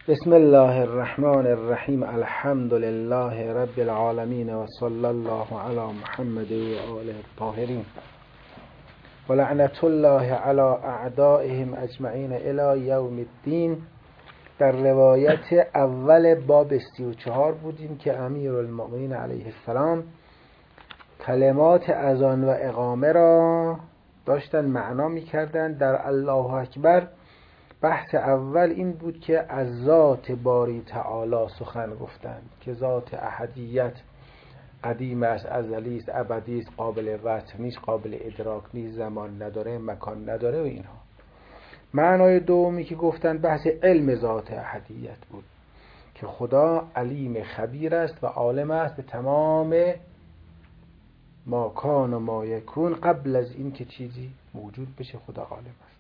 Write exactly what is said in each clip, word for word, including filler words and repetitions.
بسم الله الرحمن الرحیم. الحمد لله رب العالمین و صلی الله علی محمد و آله الطاهرین و لعنت الله علی اعدائهم اجمعین الی یوم الدین. در روایت اول باب سی و چهار بودیم که امیرالمؤمنین علیه السلام کلمات اذان و اقامه را داشتن معنا می‌کردند. در الله اکبر بحث اول این بود که از ذات باری تعالی سخن گفتند که ذات احدیت قدیم است، ازلی است، ابدی است، قابل وصف نیست، قابل ادراک نیست، زمان نداره، مکان نداره و اینها. معنای دومی که گفتند بحث علم ذات احدیت بود که خدا علیم خبیر است و عالم است به تمام ما کان و ما یکون، قبل از این که چیزی موجود بشه خدا عالم است.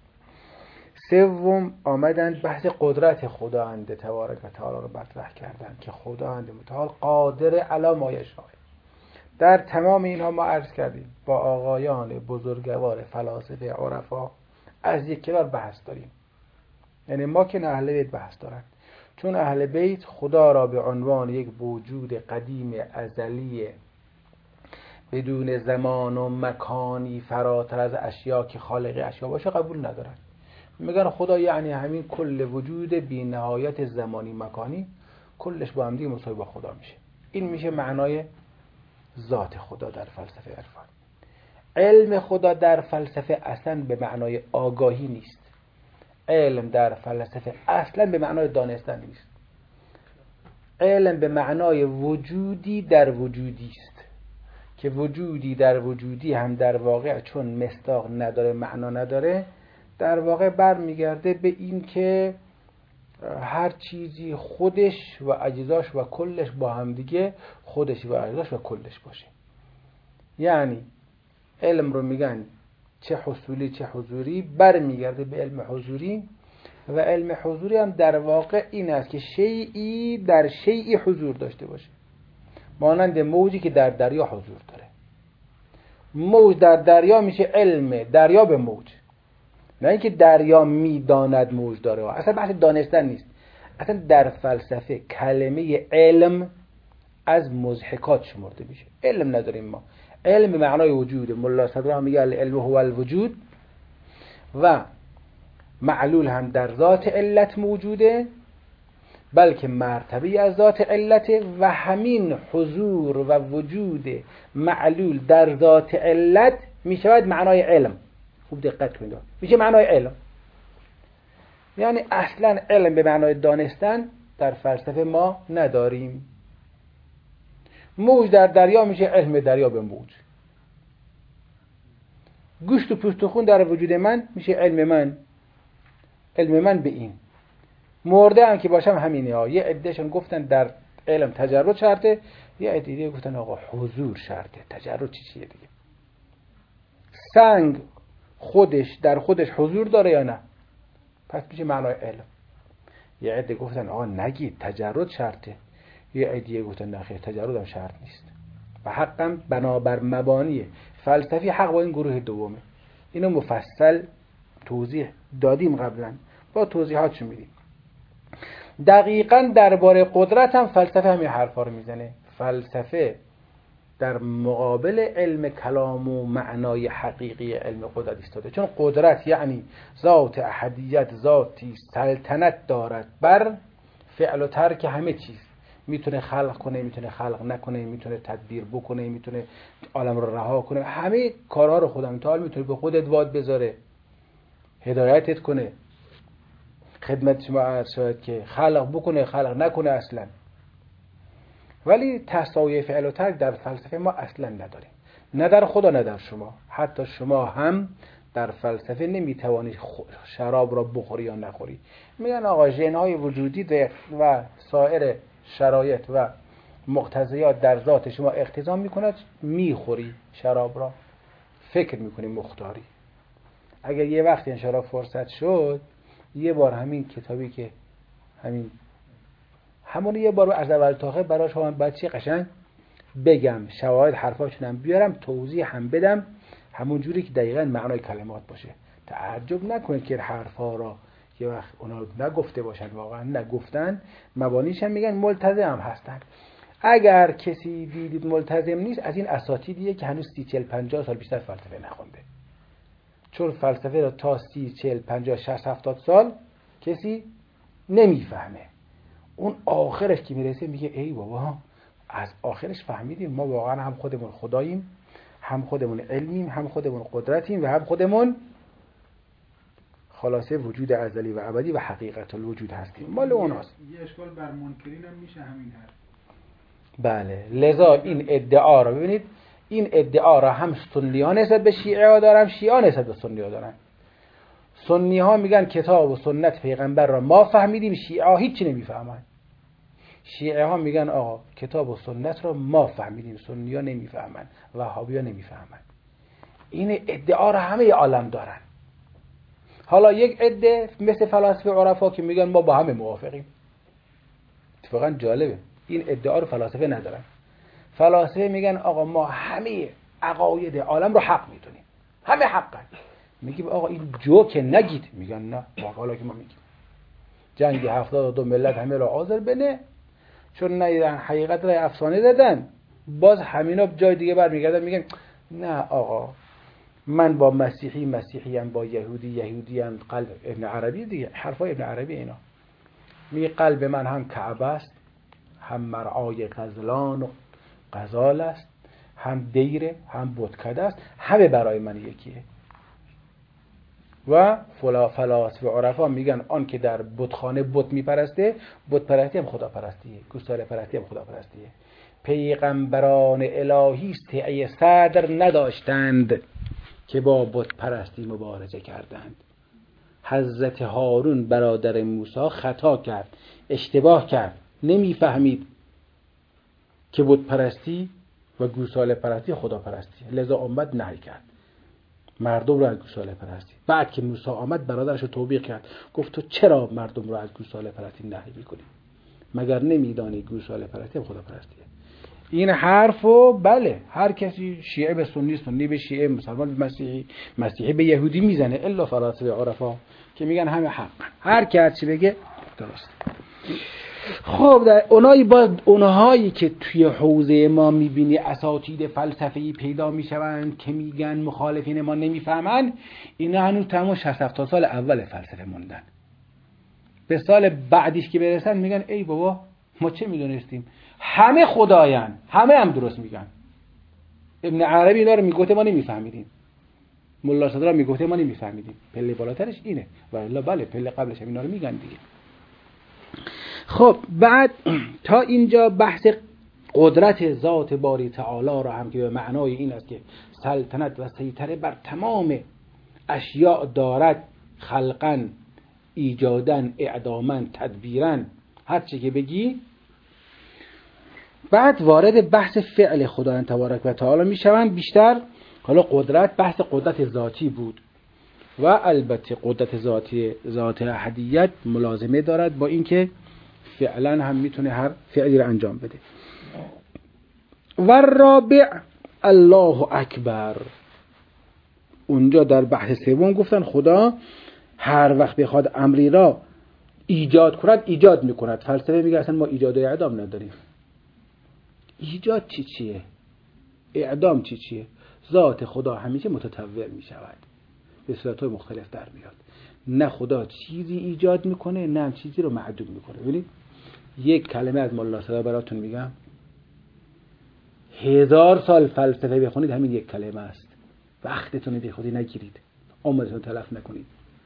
سوم آمدند بحث قدرت خداوند تبارک و تعالی رو مطرح کردند که خداوند متعال قادر علی ما یشاء. در تمام اینها ما عرض کردیم با آقایان بزرگوار فلاسفه عرفا از یک کنار بحث داریم. یعنی ما که اهل بیت بحث دارن، چون اهل بیت خدا را به عنوان یک وجود قدیم ازلی بدون زمان و مکانی فراتر از اشیا که خالق اشیا باشه قبول ندارن. میگن خدا یعنی همین کل وجود بی نهایت زمانی مکانی کلش با هم دیگه مساوی با خدا میشه. این میشه معنای ذات خدا در فلسفه عرفان. علم خدا در فلسفه اصلا به معنای آگاهی نیست. علم در فلسفه اصلا به معنای دانستن نیست. علم به معنای وجودی در وجودی است که وجودی در وجودی هم در واقع چون مصداق نداره، معنا نداره، در واقع برمیگرده به این که هر چیزی خودش و اجزاش و کلش با هم دیگه خودش و اجزاش و کلش باشه. یعنی علم رو میگن چه حصولی چه حضوری، برمیگرده به علم حضوری و علم حضوری هم در واقع این است که شیئی در شیئی حضور داشته باشه، مانند موجی که در دریا حضور داره. موج در دریا میشه علم دریا به موج، نه اینکه دریا میداند موج داره. اصلا بحث دانستن نیست. اصلا در فلسفه کلمه علم از مضحکات شمرده میشه. علم نداریم ما. علم به معنای وجوده. ملا صدرا میگه العلم هو الوجود و معلول هم در ذات علت موجوده، بلکه مرتبه از ذات علت و همین حضور و وجود معلول در ذات علت میشود معنای علم. خوب دقت کنید، میشه معنای علم. یعنی اصلا علم به معنای دانستن در فلسفه ما نداریم. موج در دریا میشه علم دریا به موج. گوشت و پوست و خون در وجود من میشه علم من، علم من به این. مرده هم که باشم همینه ها. یه عدهشون گفتن در علم تجرد شرطه، یه عده دیگه گفتن آقا حضور شرطه. تجرد چی چیه دیگه؟ سنگ خودش در خودش حضور داره یا نه؟ پس میشه معنای علم. یه عده گفتن آقا نگید تجرد شرطه، یه عده گفتن نه خیر تجرد هم شرط نیست. و حقا بنابر مبانی فلسفی حق با این گروه دومه. اینو مفصل توضیح دادیم قبلا، با توضیحاتش میدیم. دقیقاً درباره قدرت هم فلسفه همین حرفا رو میزنه. فلسفه در مقابل علم کلام و معنای حقیقی علم قدرت ایستاده، چون قدرت یعنی ذات احدیت، ذاتی سلطنت دارد بر فعل و ترک همه چیز. میتونه خلق کنه، میتونه خلق نکنه، میتونه تدبیر بکنه، میتونه عالم رو رها کنه. همه کارها رو خدا متعال میتونه به خودت واد بذاره، هدایتت کنه. خدمت شما عرض شد که خلق بکنه، خلق نکنه اصلا. ولی تساوی فعل و ترک در فلسفه ما اصلا نداریم، نه در خدا نه در شما. حتی شما هم در فلسفه نمیتوانی شراب را بخوری یا نخوری. میگن آقا ژن‌های وجودی و سایر شرایط و مقتضیات در ذات شما اقتضا میکند میخوری شراب را، فکر میکنی مختاری. اگر یه وقت انشاءالله فرصت شد یه بار همین کتابی که همین همون یه بار از اول تا آخر برای شما بچه قشنگ بگم، شواهد حرفاشون هم بیارم، توضیح هم بدم، همون جوری که دقیقاً معنای کلمات باشه. تعجب نکنید که حرفا را یه وقت اونا نگفته باشن واقعا نگفتن، مبانیش هم میگن ملتزم هم هستن. اگر کسی دیدید ملتزم نیست، از این اساتیدیه که هنوز سی چهل پنجاه سال بیشتر فلسفه نخونده. چون فلسفه را تا سی چهل پنجاه شصت هفتاد سال کسی نمیفهمه. اون آخرش که میرسه میگه ای بابا از آخرش فهمیدیم ما واقعا هم خودمون خداییم، هم خودمون علمیم، هم خودمون قدرتیم و هم خودمون خلاصه وجود ازلی و ابدی و حقیقت الوجود هستیم. مال اوناست. یه اشکال بر منکرین هم میشه همین حرف. بله، لذا این ادعا رو ببینید، این ادعا را هم سنی ها نسبت به شیعه ها دارن، شیعه ها نسبت به سنی ها دارن. سنی ها میگن کتاب و سنت پیغمبر را ما فهمیدیم، شیعه ها هیچی نمیفهمن. شیعه ها میگن آقا کتاب و سنت را ما فهمیدیم، سنی ها نمیفهمن، وهابی ها نمیفهمن. این ادعا را همه عالم دارن. حالا یک عده مثل فلاسفه عرفا که میگن ما با همه موافقیم. اتفاقا جالبه این ادعا رو فلاسفه ندارن. فلاسفه میگن آقا ما همه عقاید عالم رو حق میدونیم، همه حقن. میگیم آقا این جوک نگید، میگن نه واقعا که ما میگیم جنگ هفتاد و دو ملت همه را آزر بنه، چون ندیدن حقیقت را افسانه دادن، باز همینا جای دیگه برمیگردن میگن نه آقا من با مسیحی مسیحی ام، با یهودی یهودی ام، قلب ابن عربی دیگه، حرفای ابن عربی اینا. میگه قلب من هم کعبه است، هم مرعای غزلان و غزال است، هم دیره، هم بتکده است، همه برای من یکیه. و فلاسفه عرفا میگن آن که در بتخانه بت میپرسته، بت پرستی هم خدا پرستیه، گوساله پرستی هم خدا پرستیه. پیغمبران الهی استعی صدر نداشتند که با بت پرستی مبارزه کردند. حضرت هارون برادر موسی خطا کرد، اشتباه کرد، نمیفهمید که بت پرستی و گوساله پرستی خدا پرستی، لذا آمد نهی کرد مردم رو از گوساله پرستی. بعد که موسی آمد برادرش رو توبیخ کرد، گفت تو چرا مردم رو از گوساله پرستی نهی میکنی؟ مگر نمیدانی گوساله پرستی هم خدا پرستیه؟ این حرفو بله هر کسی، شیعه به سنی، سنی به شیعه، مسلمان به مسیحی، مسیحی به یهودی میزنه، الا فلاسفه عرفا که میگن همه حق، هر کی هر چی بگه درست. خب در اونایی با اونهایی که توی حوزه ما میبینی اساتید فلسفی پیدا میشوند که میگن مخالفین ما نمیفهمن، اینا هنوز تمام شصت هفتاد سال اول فلسفه موندن. به سال بعدیش که برسن میگن ای بابا ما چه میدونستیم، همه خدایان، همه هم درست میگن. ابن عربی اینا رو میگفته ما نمیفهمیدیم، ملا صدرا میگفته ما نمیفهمیدیم. پله بالاترش اینه و الا بله پله قبلش هم اینا رو میگن دیگه. خب بعد تا اینجا بحث قدرت ذات باری تعالی را هم که به معنای این است که سلطنت و سیطره بر تمام اشیاء دارد، خلقاً، ایجاداً، اعداماً، تدبیراً، هر چی که بگی. بعد وارد بحث فعل خداوند تبارک و تعالی میشوند بیشتر. حالا قدرت بحث قدرت ذاتی بود و البته قدرت ذاتی ذات احدیت ملازمه دارد با اینکه فعلا هم میتونه هر فعلی رو انجام بده. و الرابع الله اکبر. اونجا در بحث سوم گفتن خدا هر وقت بخواد امری را ایجاد کند ایجاد میکند. فلسفه میگه اصلا ما ایجاد و اعدام نداریم. ایجاد چی چیه؟ اعدام چی چیه؟ ذات خدا همیشه متطور میشود، به صورت‌های مختلف در میاد. نه خدا چیزی ایجاد میکنه نه هم چیزی رو معدوم میکنه. ببینید یک کلمه از مولا صدا براتون میگم، هزار سال فلسفه بخونید همین یک کلمه است. وقتتون رو بی خودی نگیرید، عمرتون تلف نکنید.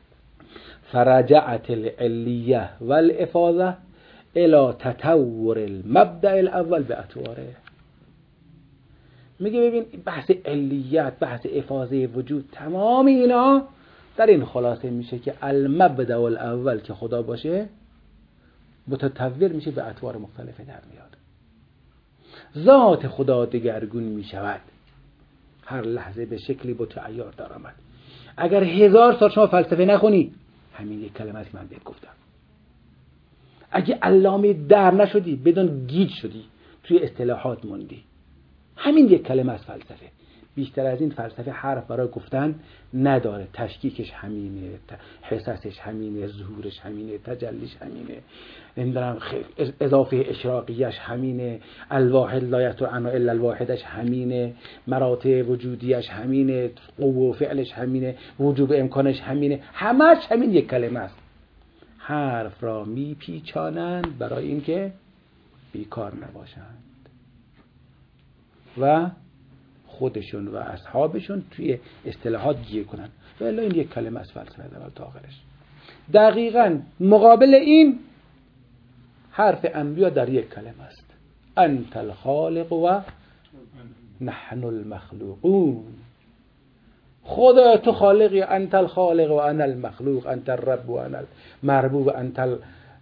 فرجعت العلیه والافاضه الى تطور المبدأ الاول به اطواره. میگه ببین بحث علیت، بحث افاضه وجود، تمام اینا در این خلاصه میشه که المبدأ الاول که خدا باشه متطور میشه به اطوار مختلفه در میاد. ذات خدا دگرگون میشود، هر لحظه به شکلی متعیر در آمد. اگر هزار سال شما فلسفه نخونی همین یک کلمه است که من بهت گفتم. اگه علامه در نشدی بدون گیج شدی توی اصطلاحات موندی، همین یک کلمه از فلسفه بیشتر از این فلسفه حرف برای گفتن نداره. تشکیکش همینه، حساسش همینه، ظهورش همینه، تجلیش همینه، نمیدونم اضافه اشراقیش همینه، الواحد لا یتر عنه الا الواحدش همینه، مراتب وجودیش همینه، قوه و فعلش همینه، وجوب امکانش همینه، همش همین یک کلمه است. حرف را میپیچانند برای اینکه بیکار نباشند و خودشون و اصحابشون توی اصطلاحات گیر کنن. ولی این یک کلمه از فلسفه از اول تا آخرش. دقیقاً مقابل این حرف انبیا در یک کلمه است: انت الخالق و نحن المخلوقون. خدا تو خالقی، انت الخالق و انا المخلوق، انت الرب و انا المربوب، انت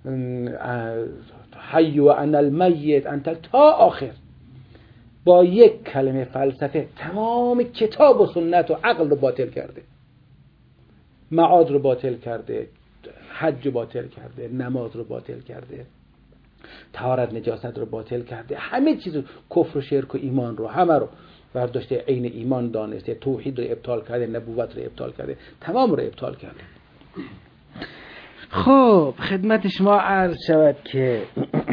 الحی و انا المیت، انت تا آخر. با یک کلمه فلسفه تمام کتاب و سنت و عقل رو باطل کرده، معاد رو باطل کرده، حج رو باطل کرده، نماز رو باطل کرده، طهارت نجاست رو باطل کرده، همه چیز رو، کفر و شرک و ایمان رو همه رو برداشته، عین ایمان دانسته، توحید رو ابطال کرده، نبوت رو ابطال کرده، تمام رو ابطال کرده. خب خدمت شما عرض شود که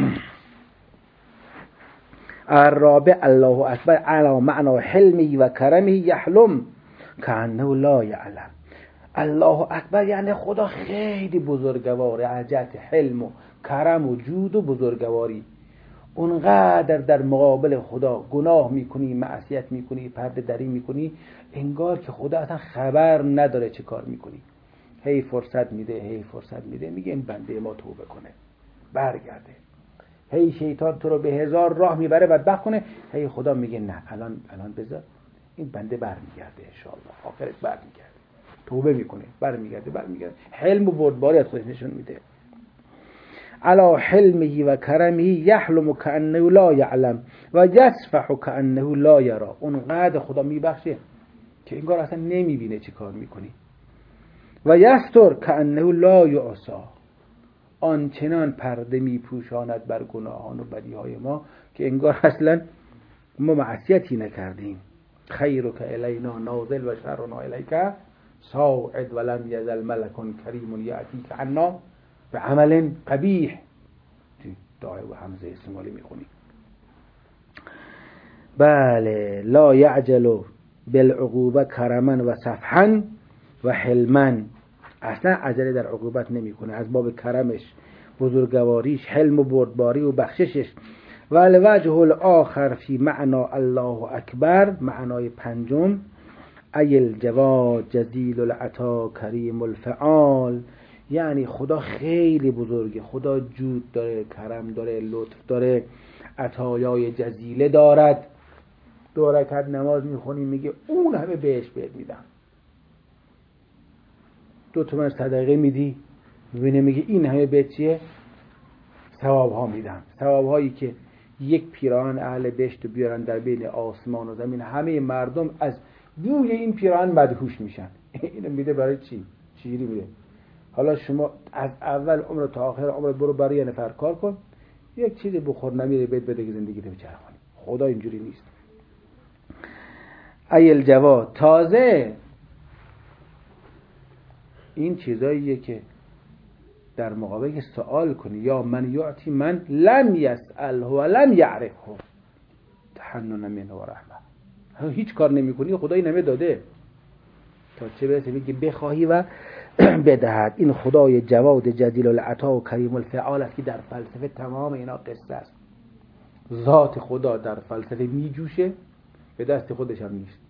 الرابع الله اکبر علی معنی حلمی و کرمی یحلم کانه لا یعلم. الله اکبر یعنی خدا خیلی بزرگواره، عجت حلم و کرم و جود و بزرگواری. اونقدر در مقابل خدا گناه میکنی، معصیت میکنی، پرده دری میکنی، انگار که خدا اصلا خبر نداره چه کار میکنی. هی فرصت میده، هی فرصت میده، میگه این بنده ما توبه کنه برگرده. هی شیطان تو رو به هزار راه میبره بدبخت کنه، هی خدا میگه نه الان الان بذار این بنده برمیگرده ان شاء الله، آخرش برمیگرده، توبه میکنه برمیگرده برمیگرده حلم و بردباری از خودش نشون میده. علی حلمه و کرمه یحلم کانه لا یعلم و یسفح کانه لا یرى. اونقدر خدا میبخشه که انگار اصلا نمیبینه چی کار میکنی. و یستر کانه لا یعصی. آنچنان پرده میپوشاند بر گناهان و بدیهای ما که انگار اصلا ما معصیتی نکردیم. خیرک الینا نازل و شرنا الیک صاعد ولم یزل ملک کریم یأتیک عنا به عمل قبیح. دعای و همزه استعمالی میخونی. بله. لا یعجل بالعقوبه کرما و صفحا و حلما. اصلا عجله در عقوبت نمیکنه، از باب کرمش، بزرگواریش، حلم و بردباری و بخششش. و الوجه الاخر فی معنا الله اکبر، معنای پنجم، ای الجواد جزیل العطا کریم الفعال. یعنی خدا خیلی بزرگه، خدا جود داره، کرم داره، لطف داره، عطایای جزیله دارد. دو رکعت نماز میخونی میگه اون همه بهش بهت میدم. دو تومن صدقه میدی میبینه میگه این همه بهت چیه؟ ثواب ها میدم. ثواب هایی که یک پیراهن اهل بهشت بیارن در بین آسمان و زمین، همه مردم از بوی این پیراهن مدهوش میشن. اینو میده برای چی؟ چیزی میده. حالا شما از اول عمر تا آخر عمر برو برای یه نفر کار کن، یک چیزی بخور نمیره بهت بده که زندگی تو بچرخونی. خدا اینجوری نیست. ای الجواد. تازه این چیزاییه که در مقابل که سوال کنی یا من یعطی من لم یسأله و لم یعرفه تحنن منه و رحمه. هیچ کار نمی کنی خدا این همه داده، تا چه برسه بگی بخواهی و بدهد. این خدای جواد جزیل العطا و کریم الفعال است که در فلسفه تمام اینا قصه است. ذات خدا در فلسفه می جوشه، به دست خودش هم نیست.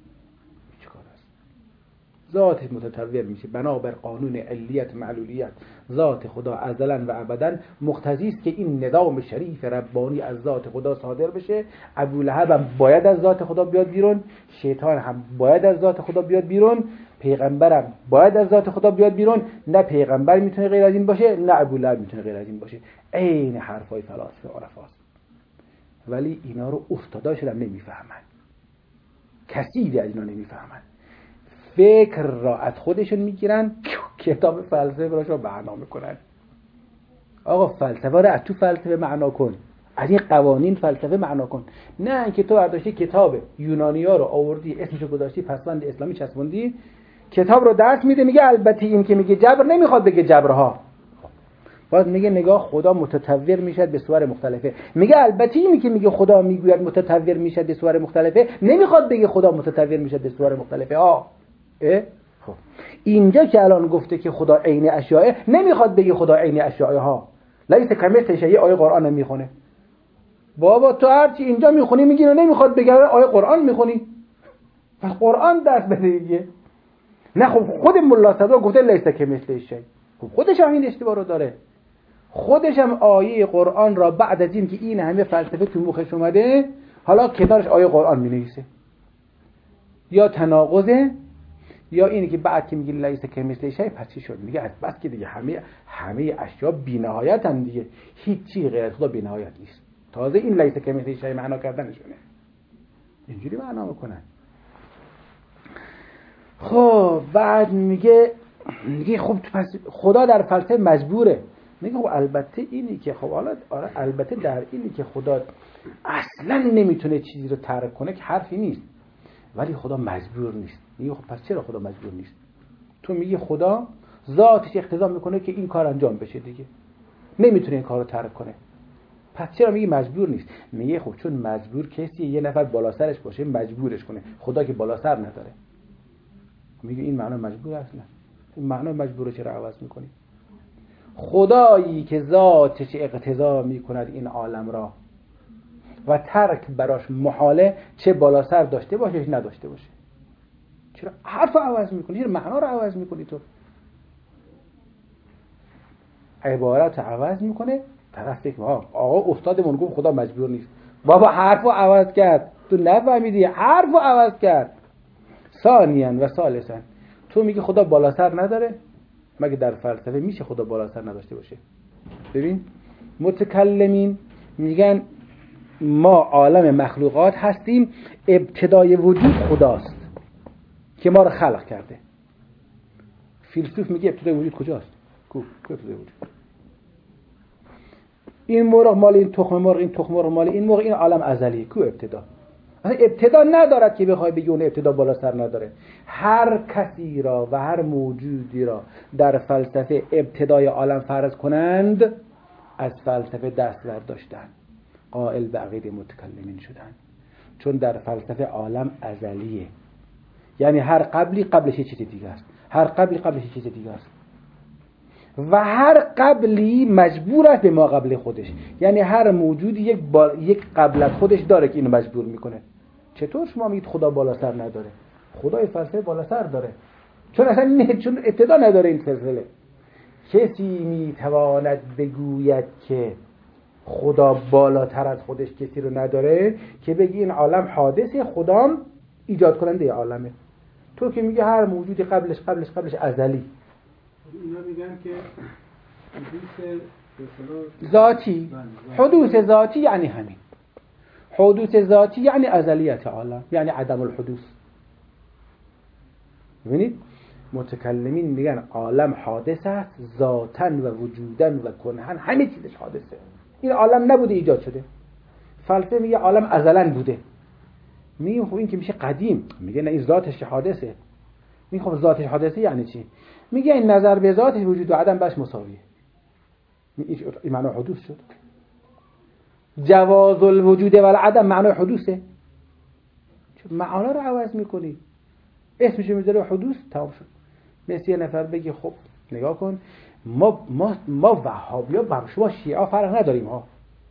ذاتش متطور میشه بنابر قانون علیت معلولیت. ذات خدا ازلا و ابدا مقتضی است که این نظام شریف ربانی از ذات خدا صادر بشه. ابولهب هم باید از ذات خدا بیاد بیرون، شیطان هم باید از ذات خدا بیاد بیرون، پیغمبرم باید از ذات خدا بیاد بیرون. نه پیغمبر میتونه غیر از این باشه، نه ابولهب میتونه غیر از این باشه. عین حرفای فلاسفه عرفاست. ولی اینا رو استاداشون هم نمیفهمن، کسی از اینا نمیفهمن. فکر را از خودشون میگیرن، کتاب فلسفه براشون معنا میکنن. آقا فلسفه را از تو فلسفه معنا کن، از این قوانین فلسفه معنا کن. نه اینکه تو برداشتی کتاب یونانی‌ها رو آوردی اسمشو گذاشتی پسوند اسلامی چسبوندی، کتاب رو درس میده میگه البته این که میگه جبر نمیخواد بگه جبرها، باز میگه نگاه خدا متطور میشد به صور مختلفه. میگه البته اینی که میگه خدا میگوید متطور میشد به صور مختلفه نمیخواد بگه خدا متطور میشد به صور مختلفه. آه اه خب اینجا که الان گفته که خدا عین اشیاء نمیخواد بگه خدا عین اشیاء ها، لیس کمثله شیء. آیه قرآن میخونه بابا تو هرچی اینجا میخونی میگی نمیخواد بگه آیه قرآن میخونی، پس قرآن درس بده دیگه. نه خب خود ملا صدرا گفته لیس کمثله شیء، خب خودش هم این اشتباه رو داره. خودش هم آیه قرآن را بعد از این که این همه فلسفه تو مخش اومده حالا کنارش آیه قرآن می‌نویسه. یا تناقضه یا اینی که بعد که میگه لیس کمثله شیء پس چی شد؟ میگه از بس که دیگه همه همه اشیا بی‌نهایتن دیگه، هیچ چیزی غیر از خدا بی‌نهایت نیست. تازه این لیس کمثله شیء معنا کردنشونه، اینجوری معنا میکنن. خب بعد میگه میگه خب پس خدا در فلسفه مجبوره. میگه خب البته اینی که خب حالا آره البته در اینی که خدا اصلا نمیتونه چیزی رو ترک کنه که حرفی نیست، ولی خدا مجبور نیست. میگه خب پس چرا خدا مجبور نیست؟ تو میگی خدا ذاتش اقتضا میکنه که این کار انجام بشه دیگه، نمیتونه این کار رو ترک کنه، پس چرا میگی مجبور نیست؟ میگه خب چون مجبور کسی یه نفر بالا سرش باشه مجبورش کنه، خدا که بالا سر نداره. میگه این معنی مجبور اصلا، این معنی مجبور چرا عوض میکنی؟ خدایی که ذاتش اقتضا میکند این عالم را و ترک براش محاله، چه بالا سر داشته باشه چه نداشته باشه، چرا حرف عوض میکنی؟ چرا معنا رو عوض میکنی؟ تو عبارت عوض میکنه، طرف فکر آقا استادمون گفت خدا مجبور نیست، بابا حرفو عوض کرد، تو نفهمیدی حرفو عوض کرد. ثانیاً و ثالثاً تو میگی خدا بالا سر نداره، مگه در فلسفه میشه خدا بالا سر نداشته باشه؟ ببین متکلمین میگن ما عالم مخلوقات هستیم، ابتدای وجود خداست که ما رو خلق کرده. فیلسوف میگه ابتدای وجود کجاست؟ کو کو ابتدای وجود؟ این مرغ مال این تخم مرغ، این تخم مرغ مال این مرغ، این عالم ازلیه. کو ابتدا؟ اصلا ابتدا ندارد که بخوای بگی اون ابتدا بالا سر نداره. هر کسی را و هر موجودی را در فلسفه ابتدای عالم فرض کنند از فلسفه دست برداشتن، قائل به عقیده متکلمین شدن. چون در فلسفه عالم ازلیه، یعنی هر قبلی قبلش چیز دیگه است، هر قبلی قبلش چیز دیگه است و هر قبلی مجبور است به ما قبل خودش. یعنی هر موجودی یک با... یک قبل از خودش داره که اینو مجبور میکنه. چطور شما میگید خدا بالا سر نداره؟ خدای فلسفه بالا سر داره، چون اصلا نه... چون ابتدا نداره این سلسله. کسی میتواند بگوید که خدا بالاتر از خودش کسی رو نداره که بگی این عالم حادثه، خدام ایجاد کننده عالمه. تو که میگه هر موجودی قبلش قبلش قبلش ازلی. اینا میگن که حدوث ذاتی، حدوث ذاتی یعنی همین. حدوث ذاتی یعنی ازلیت عالم، یعنی عدم الحدوث. ببینید متکلمین میگن عالم حادث است ذاتاً و وجوداً و کنهاً، همه چیزش حادثه. این عالم نبوده ایجاد شده. فلسفه میگه عالم ازلاً بوده. میگه خب این که میشه قدیم، میگه نه این ذاتش حادثه. میگه خب ذاتش حادثه یعنی چی؟ میگه این نظر به ذاتش وجود و عدم باش مساویه. این معنی حدوث شد. جواز الوجود و العدم معنی حدوثه. چون معنا رو عوض میکنی، اسمش میذاره حدوث، تمام شد. مثل یه نفر بگی خب نگاه کن ما ما ما وهابیا با شما شیعه فرق نداریم ها.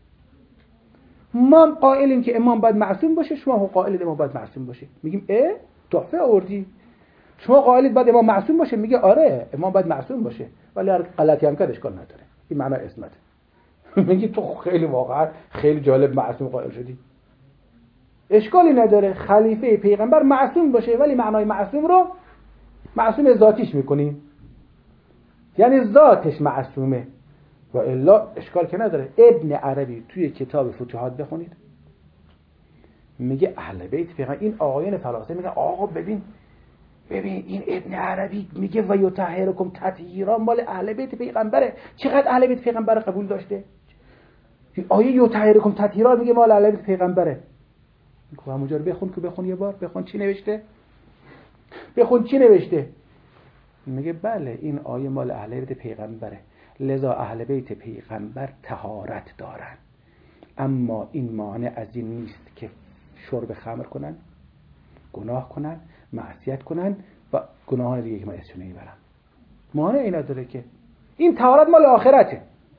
ما قائلیم که امام باید معصوم باشه، شما هم قائلید امام باید معصوم باشه. میگیم اه تحفه آوردی. شما قائلید باید امام معصوم باشه، میگه آره امام باید معصوم باشه ولی هر غلطی هم کرد اشکال نداره. این معنی اسمته. میگی تو خیلی واقعا خیلی جالب معصوم قائل شدی. اشکالی نداره خلیفه پیغمبر معصوم باشه ولی معنای معصوم رو معصوم ذاتیش میکنیم، یعنی ذاتش معصومه و الا اشکال که نداره. ابن عربی توی کتاب فتوحات بخونید میگه اهل بیت پیغمبر، این آقایان فلاسفه میگن آقا ببین ببین این ابن عربی میگه و یطهرکم تطهیرا مال اهل بیت پیغمبره. چقدر اهل بیت پیغمبر قبول داشته؟ آیه یطهرکم تطهیرا میگه مال علی بیت پیغمبره. میگه همونجا رو بخون که بخون یه بار بخون چی نوشته؟ بخون چی نوشته؟ میگه بله این آیه مال اهل بیت پیغمبره، لذا اهل بیت پیغمبر طهارت دارن، اما این مانع از این نیست که شرب خمر کنن، گناه کنن، معصیت کنن و گناهان دیگه که من اسمش نمیبرم. مانع اینا داره که این طهارت مال آخرته.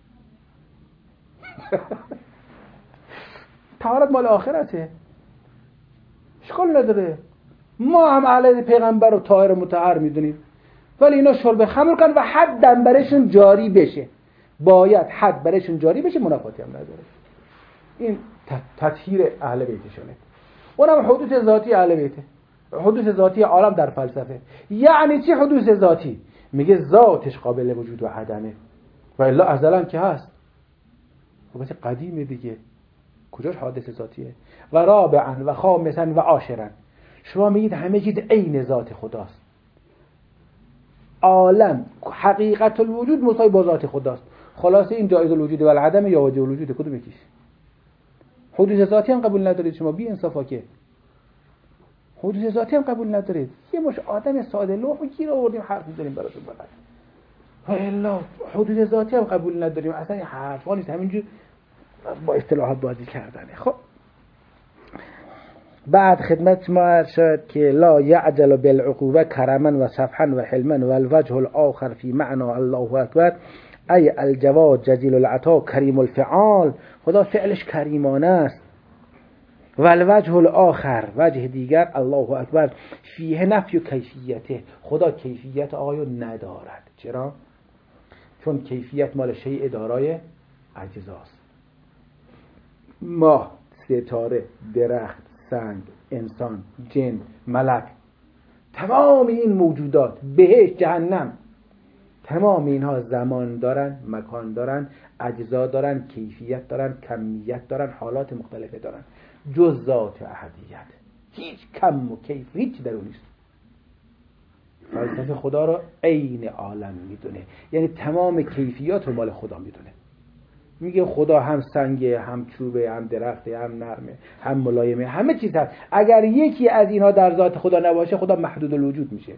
طهارت مال آخرته، اشکال نداره. ما هم اهل پیغمبر رو طاهر و مطهر میدونیم، ولی اینا شرب خمر کن و حد دم برشون جاری بشه، باید حد برشون جاری بشه، منافاتی هم نداره. این تطهیر اهل بیتشونه. اونم حدوث ذاتی اهل بیته، حدوث ذاتی عالم در فلسفه. یعنی چی حدوث ذاتی؟ میگه ذاتش قابل وجود و عدمه و الا ازلا که هست، خب بس قدیمه دیگه، کجاش حادث ذاتیه؟ و رابعا و خامسا و عاشرا، شما میگید همه چیز عین ذات خداست، عالم حقیقت الوجود مساوی با ذات خداست. خلاصه این جایز الوجود و العدم یا واجب الوجود، کدوم یکیش؟ حدوث ذاتی هم قبول ندارید شما، بی انصافا که حدوث ذاتی هم قبول ندارید. یه مش آدم ساده لوح و گیر آوردیم حرف می‌زنیم براتون بلد. والا حدوث ذاتی هم قبول نداریم، اصلا این حرفا نیست، همینجور با اصطلاحات بازی کردنه. خب بعد خدمت ما عرض شد که لا یعجل بالعقوبه کرما و صفحا و حلما و الوجه الاخر فی معنى الله اکبر ای الجواد جزیل العطا کریم الفعال، خدا فعلش کریمانه است. و الوجه الاخر، وجه دیگر، الله اکبر، فیه نفی و کیفیته، خدا کیفیت آیو ندارد. چرا؟ چون کیفیت مال شیء دارای اجزاست. ماه، ستاره، درخت، سنگ، انسان، جن، ملک، تمام این موجودات، بهشت، جهنم، تمام اینها زمان دارن، مکان دارن، اجزا دارن، کیفیت دارن، کمیت دارن، حالات مختلفه دارن. جز ذات احدیت هیچ کم و کیف هیچ در اون نیست. فلسفه خدا رو عین عالم میدونه، یعنی تمام کیفیات رو مال خدا میدونه. میگه خدا هم سنگه، هم چوبه، هم درخته، هم نرمه، هم ملایمه، همه چیز هست. اگر یکی از اینها در ذات خدا نباشه خدا محدود الوجود میشه.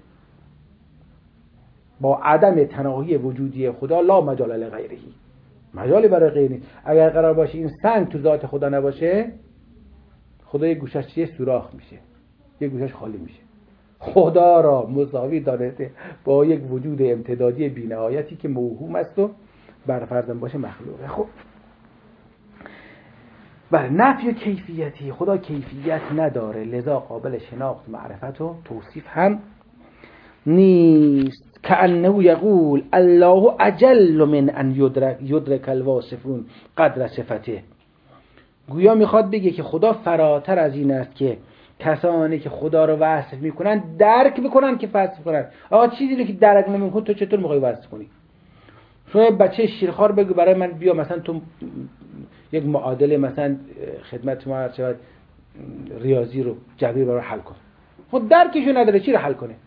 با عدم تناهی وجودی خدا لا مجال لغیره، مجالی برای غیر نیست. اگر قرار باشه این سنگ تو ذات خدا نباشه، خدا یک گوشش چیه؟ سوراخ میشه، یک گوشش خالی میشه. خدا را مساوی دانسته با یک وجود امتدادی بی‌نهایتی که موهوم است و برفرضم باشه مخلوقه. خب بله، نفی کیفیتی، خدا کیفیت نداره، لذا قابل شناخت، معرفت و توصیف هم نیست. کأنه یقول الله اجل من ان یدرک یدرک الواصفون قدر صفته، گویا میخواد بگه که خدا فراتر از این است که کسانی که خدا رو وصف میکنن درک میکنن که وصف کنن. آقا چیزی رو که درک نمیکنی تو چطور میخوای وصف کنی؟ شما بچه شیرخوار بگو برای من بیا مثلا تو یک معادله مثلا خدمت ما عرض شود ریاضی رو جبری برای حل کن، خود درکشو نداره چی رو حل کنه؟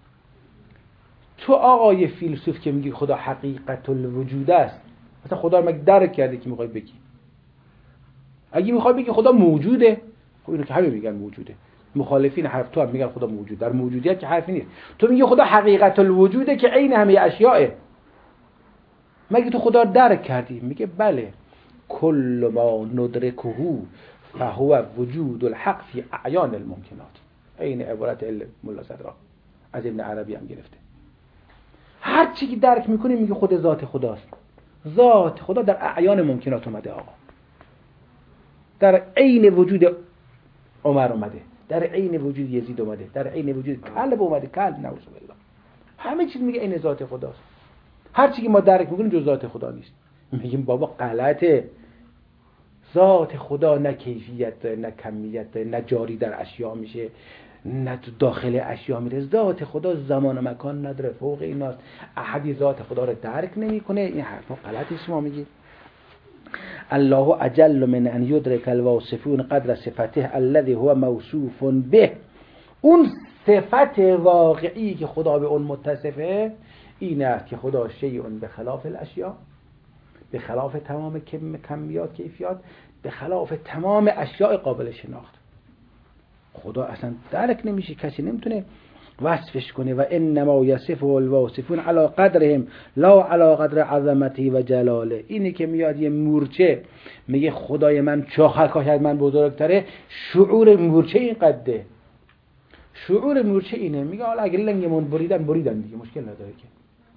تو آقای فیلسوف که میگی خدا حقیقت الوجود است، مثلا خدا رو مگه درک کرده که میخوای بگی؟ اگه میخوای بگی خدا موجوده، خب اینو که همه میگن موجوده. مخالفین حرف تو هم میگن خدا موجود، در موجودیت که حرفی نیست. تو میگی خدا حقیقت الوجوده که عین همه اشیاءه، مگه تو خدا رو درک کردی؟ میگه بله، کل ما ندرکه فهو وجود الحق فی اعیان الممکنات. این عبارت مولا صدرا از ابن عربی هم گرفته. هر چی که درک میکنی میگه خود ذات خداست. ذات خدا در اعیان ممکنات اومده آقا، در عین وجود عمر اومده، در عین وجود یزید اومده، در عین وجود کلب اومده، کلب نعوذ بالله. همه چیز میگه عین ذات خداست. هر چی که ما درک میکنیم جز ذات خدا نیست. میگیم بابا غلطه، ذات خدا نه کیفیت داره، نه کمیت داره، نه جاری در اشیاء میشه، نه تو داخل اشیاء میره. ذات خدا زمان و مکان نداره، فوق ایناست. احدی ذات خدا رو درک نمیکنه. این حرفا غلطه شما میگید. الله اجل من ان یدرک الواصفون قدر صفته الذي هو موصوف به. اون صفت واقعی که خدا به اون متصفه این است که خدا شیء به خلاف الاشیاء، به خلاف تمام کمیات کیفیات، به خلاف تمام اشیاء قابل شناخت. خدا اصلا درک نمیشه، کسی نمیتونه وصفش کنه. و انما یصف الواصفون علی قدرهم لا علی قدر عظمتی و جلاله. اینی که میاد یه مورچه میگه خدای من شاخک‌هاش از من بزرگتره، شعور مورچه این قده. شعور مورچه اینه، میگه حالا اگه لنگمون بریدن بریدن دیگه، مشکل نداره که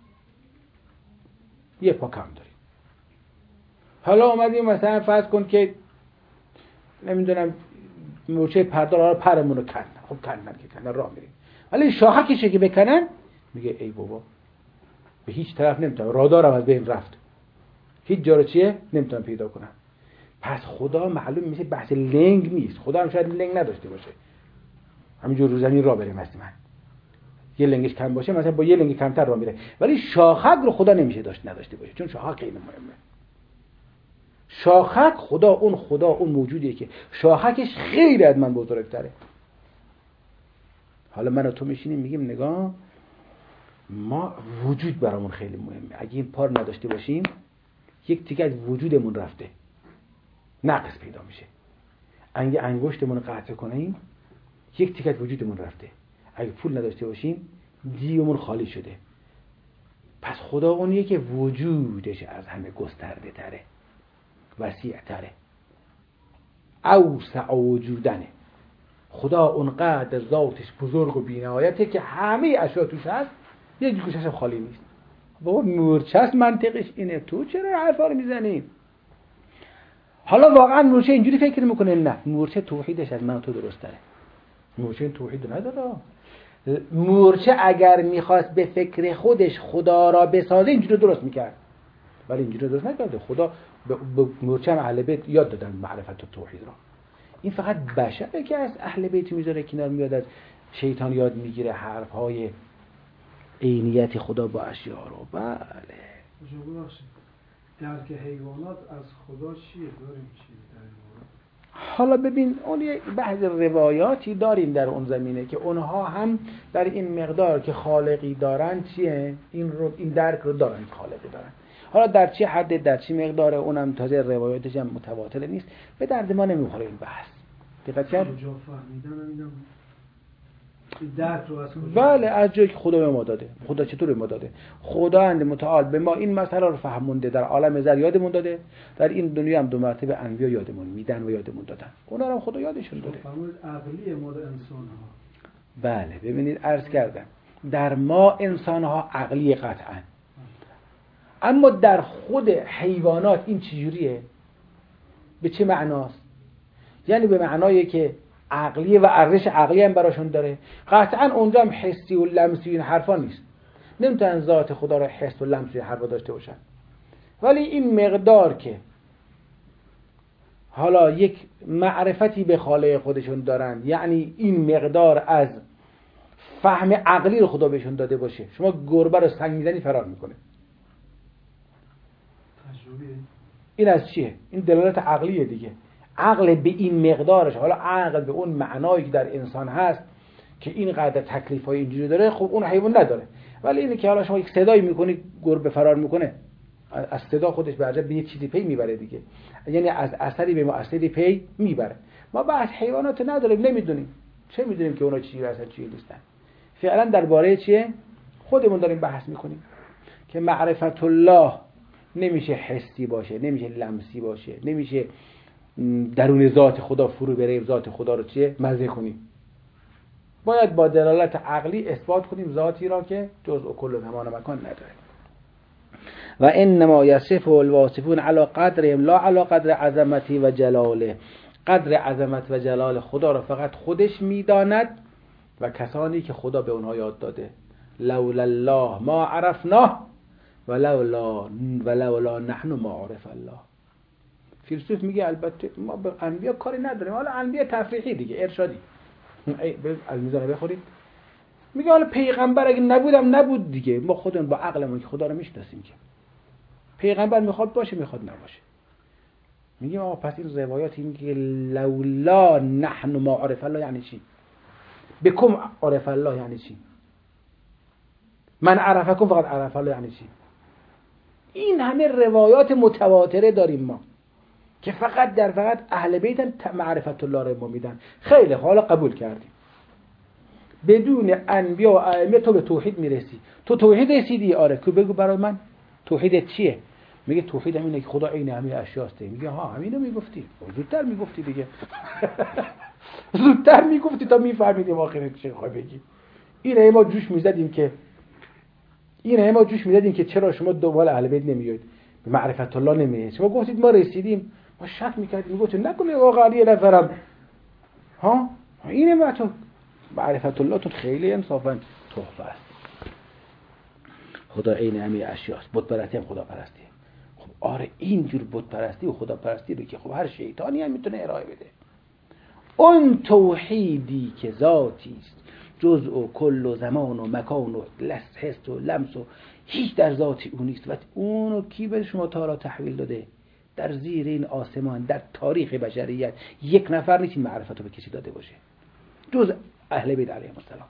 یه پا کم داریم. حالا اومدیم مثلا فرض کن که نمیدونم مورچه پردار پرمون رو کندن، خب کندن که کندن راه میریم، ولی شاخکشه که بکنن میگه ای بابا به هیچ طرف نمیتونم، رادارم از بین رفت، هیچ جا رو چیه نمیتونم پیدا کنم. پس خدا معلوم میشه بحث لنگ نیست، خدا هم شاید لنگ نداشته باشه، همینجور رو زمین راه بریم مثلا یه لنگش کم باشه، مثلا با یه لنگ کمتر راه میره، ولی شاخک رو خدا نمیشه داشت نداشته باشه، چون شاخک خیلی مهمه. شاخک خدا اون خدا اون موجودیه که شاخکش خیلی از من بزرگتره. حالا من و تو میشینیم میگیم نگاه، ما وجود برامون خیلی مهمه، اگه این پار نداشته باشیم یک تیکه از وجودمون رفته، نقص پیدا میشه. اگه انگشتمون رو قطع کنیم یک تیکه از وجودمون رفته. اگه پول نداشته باشیم جیبمون خالی شده. پس خدا اونیه که وجودش از همه گسترده تره، وسیع تره، اوسع وجودنه. خدا اونقدر ذاتش بزرگ و بی‌نهایته که همه اشیا توش هست، یه گوشش خالی نیست. بابا مورچه است، منطقش اینه، تو چرا حرفا رو میزنی؟ حالا واقعا مورچه اینجوری فکر میکنه؟ نه، مورچه توحیدش از من و تو درست تره. مورچه این توحید نداره. مورچه اگر میخواست به فکر خودش خدا را بسازه اینجوری درست میکرد، ولی اینجوری درست نکرده. خدا به مورچه هم اهل بیت یاد دادن معرفت و توحید را. این فقط بشره که از اهل بیت میذاره کنار، میاد از شیطان یاد میگیره حرفهای عینیت خدا با اشیاء رو. بله درک حیوانات از خدا چیه؟ داریم چیه در این مورد؟ حالا ببین اون یه بعض روایاتی داریم در اون زمینه که اونها هم در این مقدار که خالقی دارن چیه این رو این درک رو دارن، خالقی دارن. حالا در چه حد در چه مقدار اونم تازه روایاتش هم متواتر نیست، به درد ما نمیخوره این بحث. دقت کرد؟ کجا فهمیدن میدم درک رو از کجا؟ بله از جایی که خدا به ما داده. خدا چطور به ما داده؟ خداوند متعال به ما این مسئله رو فهمونده، در عالم زر یادمون داده، در این دنیا هم دو مرتبه انبیا یادمون میدن و یادمون دادن. اونا رو خدا یادشون داده. فرمود عقلی ما انسان ها. بله ببینید عرض کردم در ما انسان ها عقلی قطعا، اما در خود حیوانات این چجوریه؟ به چه معناست؟ یعنی به معنایی که عقلی و ارزش عقلی هم براشون داره. قطعا اونجا هم حسی و لمسی این حرفا نیست، نمیتونن ذات خدا رو حس و لمسی حرفا داشته باشن، ولی این مقدار که حالا یک معرفتی به خالق خودشون دارن، یعنی این مقدار از فهم عقلی رو خدا بهشون داده باشه. شما گربه رو سنگ میزنی فرار میکنه. این از چیه؟ این دلالت عقلیه دیگه. عقل به این مقدارش، حالا عقل به اون معنایی که در انسان هست که اینقدر تکلیف‌های اینجوری داره، خب اون حیوان نداره. ولی اینه که حالا شما یک صدایی میکنی گربه فرار میکنه، از صدا خودش به عجب به یک چیزی پی میبره دیگه، یعنی از اثری به مؤثری پی میبره. ما بحث حیوانات نداریم، نمیدونیم، چه میدونیم که اونا چی هستن چی نیستن. فعلا درباره چیه خودمون داریم بحث میکنیم که معرفت الله نمیشه حسی باشه، نمیشه لمسی باشه، نمیشه درون ذات خدا فرو بریم ذات خدا رو چیه مزه کنیم. باید با دلالت عقلی اثبات کنیم ذاتی را که جزء و کل زمان و مکان نداره. و انما یصف الواصفون علی قدرهم لا علی قدر عظمتی و جلاله. قدر عظمت و جلال خدا را فقط خودش میداند و کسانی که خدا به اونها یاد داده. لولا الله ما عرفناه و لولا و لولا نحن ما عرف الله. فیلسوف میگه البته ما به انبیا کاری نداریم، حالا انبیا تفریحی دیگه، ارشادی، ای از میزانه بخورید. میگه حالا پیغمبر اگه نبودم نبود دیگه، ما خودمون با عقلمون که خدا رو میشناسیم که پیغمبر میخواد باشه میخواد نباشه. میگه آقا پس این روایات این که لولا نحن ما عرف الله یعنی چی؟ بکم عرف الله یعنی چی؟ من عرفکم فقط عرف الله یعنی چی؟ این همه روایات متواتره داریم ما که فقط در فقط اهل بیت معرفت الله رو ما میدن. خیلی حالا قبول کردیم بدون انبیا و ائمه تو به توحید میرسی. تو توحید رسیدی؟ آره. که بگو برای من توحیدت چیه؟ میگه توحید همینه که خدا عین همه اشیاست. میگه ها همینو میگفتی، زودتر میگفتی دیگه. زودتر میگفتی تا میفهمیدیم آخرت چه میخوای بگی. اینه ما جوش میزدیم که اینه ما جوش میزدیم که چرا شما دنبال اهل بیت نمیایید، به معرفت الله نمیایید. شما گفتید ما رسیدیم، ما شک میکردیم، میگفتید نکنه واقعا یه نفرم. ها اینه ما تو معرفت الله تو خیلی انصافا تحفه است. خدا عین همه اشیاست. بت پرستی هم خدا پرستیه. خب آره اینجور بت پرستی و خدا پرستی رو که خب هر شیطانی هم میتونه ارائه بده. اون توحیدی که ذاتی است، جزء و کل و زمان و مکان و لس حس و لمس و هیچ در ذاتی اون نیست. و اونو کی به شما تا را تحویل داده؟ در زیر این آسمان در تاریخ بشریت یک نفر نیست این معرفت رو به کسی داده باشه جز اهل بیت علیهم السلام.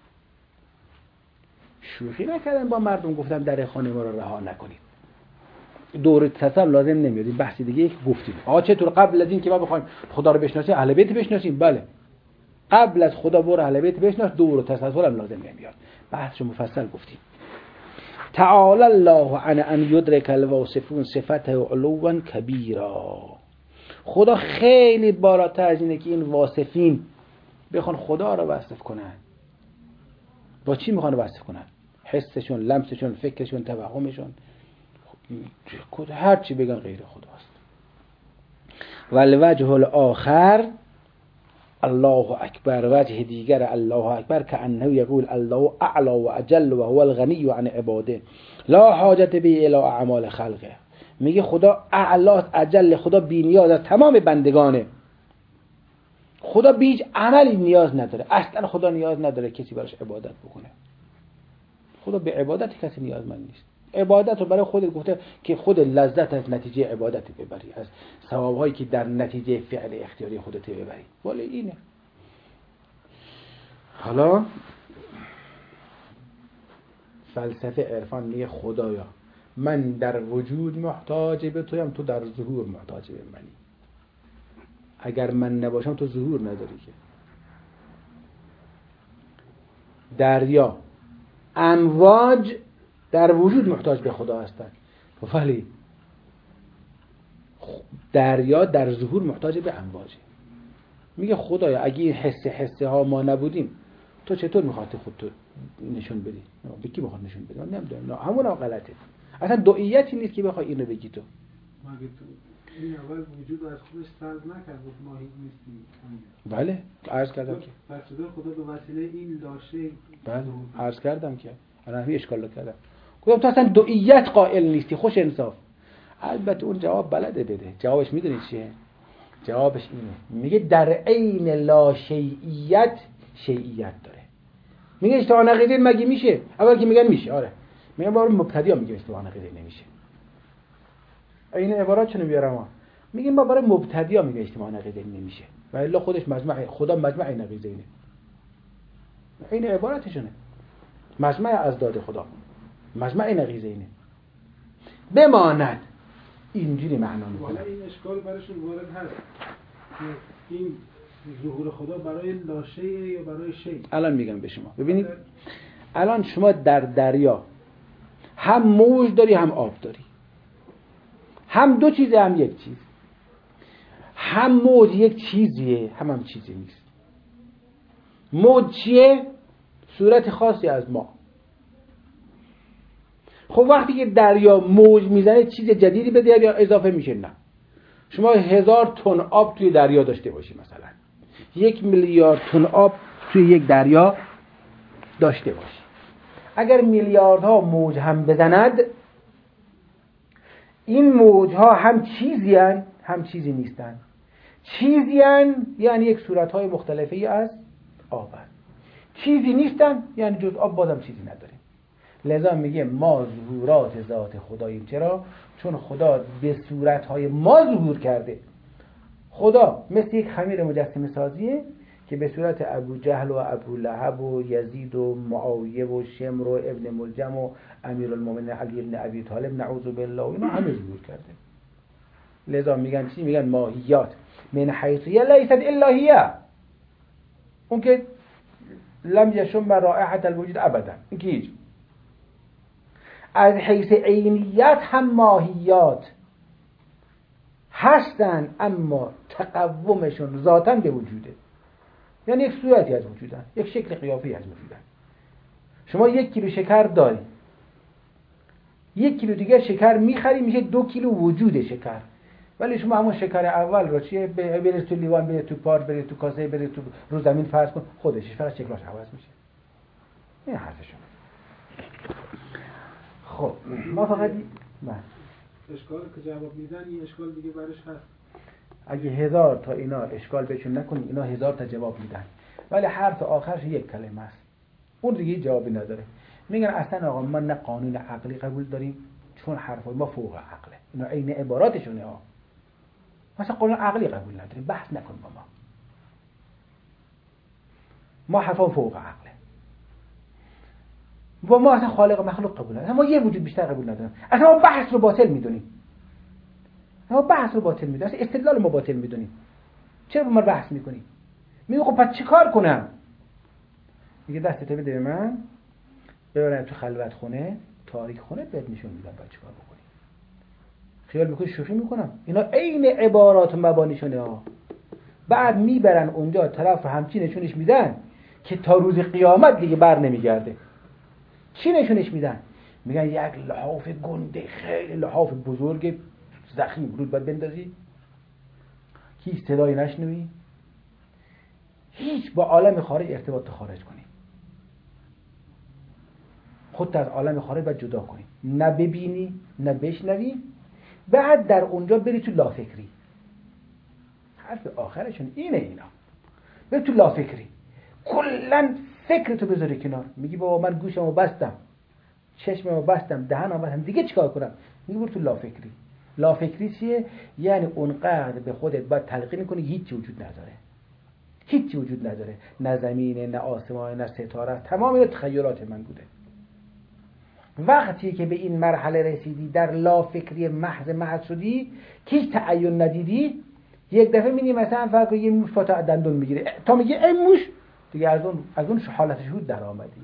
شوخی نکردن با مردم، گفتم در خانه ما رو رها نکنید. دور تصل لازم نمیاد. این بحث دیگه یک گفتیم. آ چطور قبل از این که ما بخوایم خدا رو بشناسیم اهل بیت بشناسیم؟ بله. قبل از خدا برو اهل بیت بشناس، دور تسلسل هم لازم نمیاد. بحثش مفصل گفتیم. تعالی الله عن ان یدرک الواصفون صفته علوا کبیرا. خدا خیلی بالاتر از اینه که این واصفین بخوان خدا رو وصف کنن. با چی میخوان وصف کنن؟ حسشون، لمسشون، فکرشون، توهمشون، هر چی بگن غیر خداست. والوجه الاخر الله اکبر، وجه دیگر الله اکبر که انه یقول الله اعلی و اجل و هو الغنی عن عباده لا حاجت به الی اعمال خلقه. میگه خدا اعلی اجل، خدا بی نیاز از تمام بندگانه. خدا به هیچ عملی نیاز نداره. اصلا خدا نیاز نداره کسی براش عبادت بکنه. خدا به عبادت کسی نیازمند نیست. عبادت رو برای خودت گفته که خود لذت از نتیجه عبادت ببری، از ثوابهایی که در نتیجه فعل اختیاری خودت ببری. ولی اینه. حالا فلسفه عرفان میگه خدایا من در وجود محتاج به تویم، تو در ظهور محتاج به منی. اگر من نباشم تو ظهور نداری که. دریا، امواج در وجود محتاج به خدا هستند، ولی دریا در ظهور محتاج به امواجه. میگه خدایا اگه این حس حسه ها ما نبودیم تو چطور میخواد خود تو نشون بدی؟ به کی میخواد نشون بدی؟ من نمیدونم. نه همون هم غلطه. اصلا دعیتی نیست که بخوای اینو بگی تو. مگه تو این اول وجود از خودش سرد نکرد گفت ما هیچ نیستیم؟ بله عرض کردم که پس خدا به وسیله این لاشه. بله عرض کردم که الان همین اشکال کردم. گفتم تو اصلا دعیت قائل نیستی. خوش انصاف. البته اون جواب بلده بده. جوابش میدونی چیه؟ جوابش اینه، میگه در عین لا شیعیت شیعیت داره. میگه اشتباه عقیده مگه میشه؟ اول که میگن میشه، آره میگن برای مبتدی‌ها میگه اشتباه عقیده نمیشه. این عبارات چونو بیارم ما میگیم ما برای مبتدی‌ها میگه اشتباه عقیده نمیشه و الا خودش مجمع خدا مجمع این عقیده اینه. این عبارتشونه. مجمع از داد خدا، مجمع این عقیده اینه. بماند اینجوری معنا میکنه. والا این اشکال براشون وارد هست که این ظهور خدا برای لاشه یا برای شی. الان میگم به شما. ببینید الان شما در دریا هم موج داری هم آب داری، هم دو چیزه هم یک چیز. هم موج یک چیزیه هم هم چیزی نیست. موج چیه؟ صورت خاصی از ما. خب وقتی که دریا موج میزنه چیز جدیدی به دریا اضافه میشه؟ نه. شما هزار تن آب توی دریا داشته باشی، مثلا یک میلیارد تن آب توی یک دریا داشته باشی، اگر میلیاردها موج هم بزند این موجها هم چیزی هن هم چیزی نیستن. چیزی هن یعنی یک صورتهای مختلفی از آب هن. چیزی نیستن یعنی جز آب بازم چیزی نداریم. لذا میگه ما ظهورات ذات خداییم. چرا؟ چون خدا به صورتهای ما ظهور کرده. خدا مثل یک خمیر مجسمه سازیه که به صورت ابو جهل و ابو لهب و یزید و معاویه و شمر و ابن ملجم و امیرالمومنین علی بن ابی طالب نعوذ بالله اینا همه ظهور کرده. لذا میگن چی؟ میگن ماهیات من حیثیه لیست الا هی، اون که لم یشم رائحة الوجود ابدا، این که هیچ. از حیث عینیت هم ماهیات هستن اما تقومشون ذاتاً به وجوده، یعنی یک صورتی از وجودن، یک شکل قیافی از وجودن. شما یک کیلو شکر داری، یک کیلو دیگه شکر میخری میشه دو کیلو وجود شکر، ولی شما همون شکر اول رو چیه برید تو لیوان، برید تو پارچ، برید تو کاسه، برید تو رو زمین فرض کن، خودش فقط شکلش عوض میشه. این حرف شما. خب ما فقط نه اشکال که جواب میدن این اشکال دیگه برش هست. اگه هزار تا اینا اشکال بهشون نکنیم اینا هزار تا جواب میدن، ولی حرف آخرش یک کلمه است، اون دیگه جوابی نداره. میگن اصلا آقا ما نه قانون عقلی قبول داریم چون حرفای ما فوق عقله، اینا عین عباراتشونه ها، مثلا قانون عقلی قبول نداریم، بحث نکن با ما، ما حرفا فوق عقله، با ما اصلا خالق و مخلوق قبول نداریم، ما یه وجود بیشتر قبول نداریم، اصلا ما بحث رو باطل میدونیم، ما بحث رو باطل میدونیم، اصلا استدلال ما باطل میدونیم. چرا با ما بحث میکنیم؟ میگه خب پس چیکار کنم؟ میگه دستت بده به من، ببرم تو خلوت خونه تاریک خونه بهت نشون میدم باید چیکار بکنی. خیال میکنی شوخی میکنم؟ اینا عین عبارات و مبانیشونه ها. بعد میبرن اونجا طرف همچی نشونش میدن که تا روز قیامت دیگه بر نمیگرده. چی نشونش میدن؟ میگن یک لحاف گنده خیلی لحاف بزرگ زخیم رود باید بندازی، هیچ صدایی نشنوی، هیچ با عالم خارج ارتباط خارج کنی، خودت از عالم خارج باید جدا کنی، نه ببینی نه بشنوی، بعد در اونجا بری تو لافکری. حرف آخرشون اینه، اینا بری تو لافکری، کلن فکرتو بذاری کنار. میگی بابا من گوشمو بستم، چشممو بستم، دهنمو بستم، دیگه چیکار کنم؟ میگی برو تو لافکری. لافکری چیه؟ یعنی اونقدر به خودت باید تلقین کنی هیچ وجود نداره، هیچ وجود نداره، نه زمینه نه آسمان نه ستاره، تمام اینا تخیلات من بوده. وقتی که به این مرحله رسیدی در لافکری محض محض شدی که هیچ تعین ندیدی، یک دفعه میبینی مثلا فرض یه موش پا تا دندون میگیره، تا میگه ای موش دیگه از اون از اون حالت شهود در آمدی.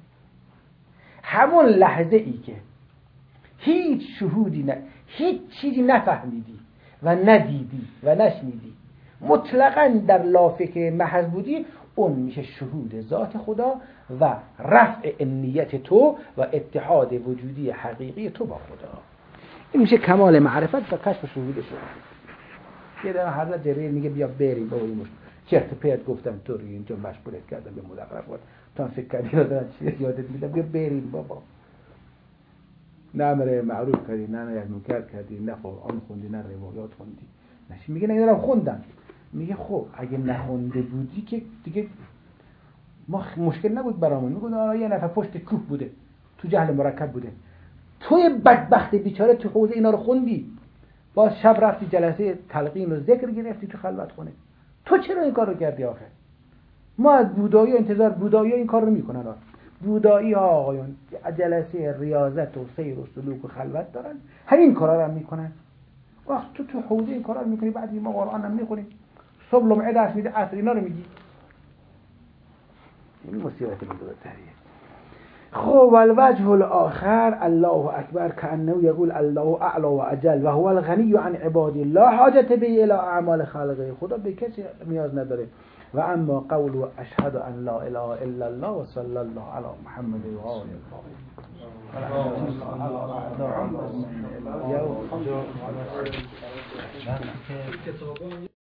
همون لحظه ای که هیچ شهودی نه، هیچ چیزی نفهمیدی و ندیدی و نشنیدی، مطلقاً در لافکر محض بودی، اون میشه شهود ذات خدا و رفع انیت تو و اتحاد وجودی حقیقی تو با خدا. این میشه کمال معرفت و کشف شهود شما. یه در حضرت جبریل میگه بیا بریم بابا این چرت پرت گفتم تو رو اینجا مشغولت کردم به مدقق بود، تا فکر کردی دادن چی یادت میدم، بیا بریم بابا. نه امر معروف کردی، نه نهی از منکر کردی، نه قرآن خوندی، نه روایات خوندی، نشی میگه نه اینا رو خوندم. میگه خب اگه نخونده بودی که دیگه ما مشکل نبود برامون. میگه آره یه نفر پشت کوه بوده، تو جهل مرکب بوده، توی بدبخت بیچاره تو حوزه اینا رو خوندی، باز شب رفتی جلسه تلقین و ذکر گرفتی تو خلوت خونه، تو چرا این کار رو کردی آخه؟ ما از بودایی انتظار بودایی این کار رو میکنن. بودایی ها آقایون جلسه ریاضت و سیر و سلوک و خلوت دارن، همین کارا رو میکنن. وقت تو تو حوزه این کارا رو میکنی، بعد ما قرآن هم میخونیم، صبح لمعه درس میده، عصر اینا رو میگی. این مصیبت بزرگتریه. خب الوجه الاخر الله اکبر کانه یقول الله اعلی و اجل و هو الغنی عن عباد الله حاجت به الی اعمال خلقه، خدا به کسی نیاز نداره. و اما قول اشهد ان لا اله الا الله و صلی الله علی محمد و آله الطاهرین.